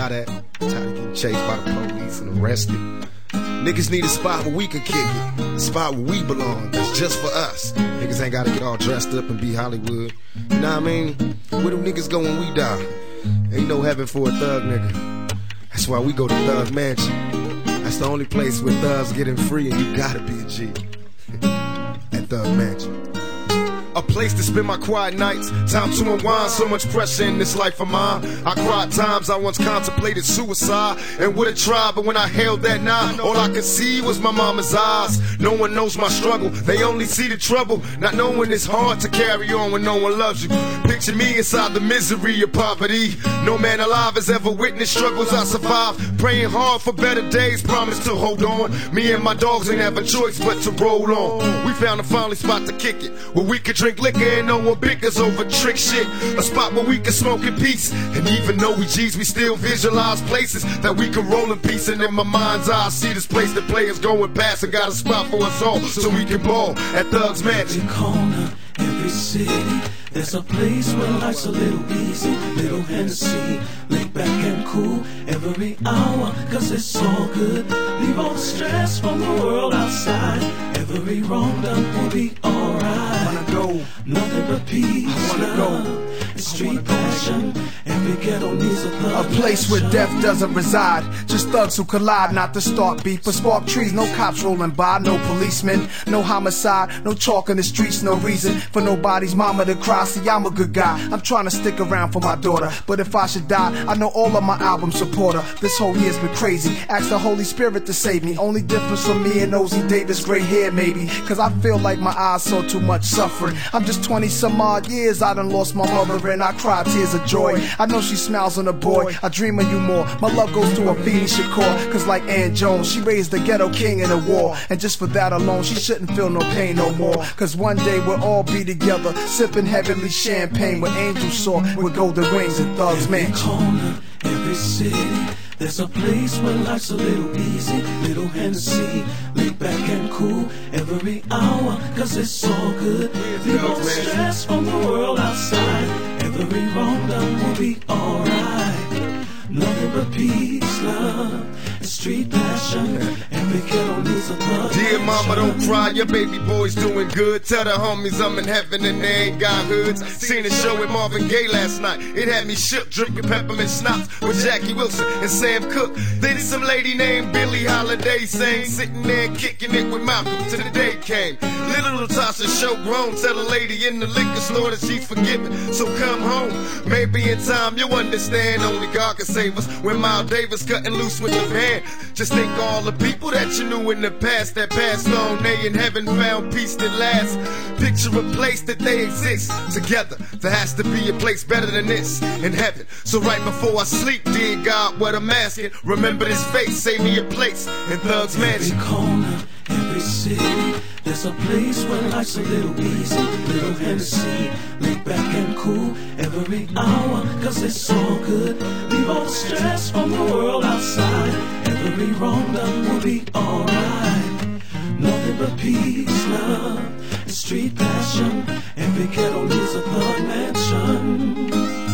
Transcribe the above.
tired of getting chased by the police and arrested. Niggas need a spot where we can kick it, a spot where we belong, that's just for us. Niggas ain't gotta get all dressed up and be Hollywood. You know what I mean? Where do niggas go when we die? Ain't no heaven for a thug nigga. That's why we go to Thug Mansion. That's the only place where thugs getting free and you gotta be a G. At Thug Mansion. A place to spend my quiet nights, time to unwind, so much pressure in this life of mine. I cried times I once contemplated suicide and would've tried, but when I held that knife, all I could see was my mama's eyes. No one knows my struggle, they only see the trouble, not knowing it's hard to carry on when no one loves you. Picture me inside the misery of poverty. No man alive has ever witnessed struggles I survived, praying hard for better days, promise to hold on. Me and my dogs ain't have a choice but to roll on. We found a finally spot to kick it, where we could drink liquor and no one bickers over trick shit. A spot where we can smoke in peace, and even though we G's, we still visualize places that we can roll in peace. And in my mind's eye, I see this place that players going past and got a spot for us all, so we can ball at Thug's Mansion. Every corner, every city, there's a place where life's a little easy, little Hennessy, laid back and cool every hour, cause it's all good. Leave all the stress from the world outside, every wrong done will be alright. Wanna go, nothing but peace, I wanna love, go. and street passion. Every ghetto needs a thug. A place where death doesn't reside, just thugs who collide, not to start beef or spark trees. No cops rolling by, no policemen, no homicide, no chalk in the streets, no reason for nobody's mama to cry. See, I'm a good guy, I'm trying to stick around for my daughter, but if I should die, I know all of my album support her. This whole year's been crazy, ask the Holy Spirit to save me. Only difference from me and Ozzy Davis, gray hair maybe, cause I feel like my eyes saw too much suffering. I'm just 20 some odd years, I done lost my mother and I cry tears of joy. I know she smiles on a boy, I dream of you more. My love goes to Afeni Shakur, cause like Ann Jones, she raised the ghetto king in the war. And just for that alone, she shouldn't feel no pain no more, cause one day we'll all be together, sipping heavenly champagne with angels soar with golden wings and Thug's Mansion. Every corner, every city, there's a place where life's a little easy, little Hennessy, laid back and cool every hour, cause it's all good. Leave all the stress from the world outside, every wrong done will be alright. Nothing but peace, love, and street passion. Every ghetto needs a thug. Dear mama, don't cry, your baby boy's doing good. Tell the homies I'm in heaven and they ain't got hoods. Seen a show with Marvin Gaye last night, it had me shook, drinking peppermint schnapps with Jackie Wilson and Sam Cooke. Then some lady named Billie Holiday sang, sitting there kicking it with Malcolm till the day came. Little Natasha show grown, tell the lady in the liquor store that she's forgiven, so come home. Maybe in time you'll understand, only God can save us. When Miles Davis cutting loose with the band, just think all the people that you knew in the past that passed on, they in heaven found peace that lasts. Picture a place that they exist together. There has to be a place better than this in heaven. So right before I sleep, dear God, what I'm asking, remember this face, save me a place in Thug's Mansion. Every corner, every city, there's a place where life's a little easy, little Hennessy, laid back and cool every hour, cause it's all good. Leave all the stress from the world outside, every wrong done will be alright. Nothing but peace, love, and street passion. Every ghetto needs a Thug Mansion.